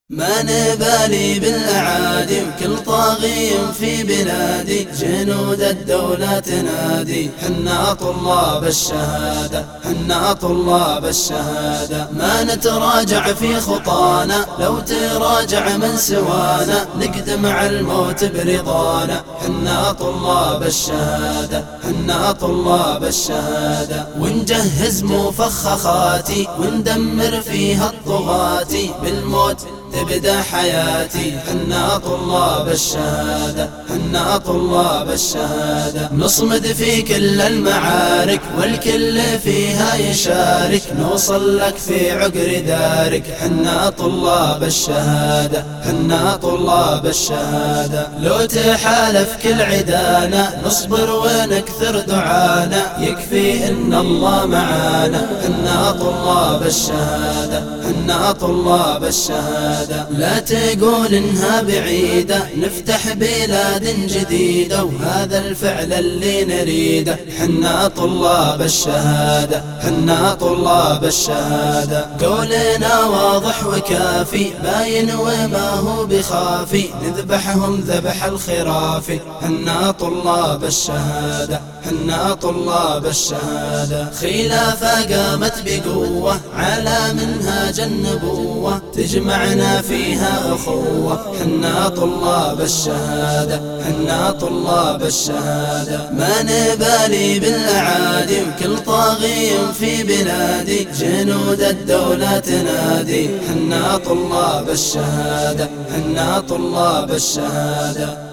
ما نبالي بالأعادي وكل طاغي في بلادي، جنود الدولة تنادي حنا طلاب الشهادة، حنا طلاب الشهادة. ما نتراجع في خطانا، لو تراجع من سوانا نقدم على الموت برضانا، حنا طلاب الشهادة، حنا طلاب الشهادة. ونجهز مفخخاتي وندمر فيها الطغاتي، بالموت تبدأ حياتي، حنا طلاب الشهادة، حنا طلاب الشهادة. نصمد في كل المعارك والكل فيها يشارك، نوصل لك في عقر دارك، حنا طلاب الشهادة، حنا طلاب الشهادة. لو تحالف كل عدانا نصبر ونكثر دعانا، يكفي إن الله معانا، حنا طلاب الشهادة، حنا طلاب الشهادة. لا تقول إنها بعيدة، نفتح بلاد جديدة وهذا الفعل اللي نريده، حنا طلاب الشهادة، حنا طلاب الشهادة. قولنا واضح وكافي باين وما هو بخافي، نذبحهم ذبح الخرافي، حنا طلاب الشهادة، حنا طلاب الشهادة. خلافة قامت بقوة على منهاج النبوة، تجمعنا فيها أخوة، حنا طلاب الشهادة، حنا طلاب الشهادة. ما نبالي بالأعادي وكل طاغي في بلادي، جنود الدولة تنادي حنا طلاب الشهادة، حنا طلاب الشهادة.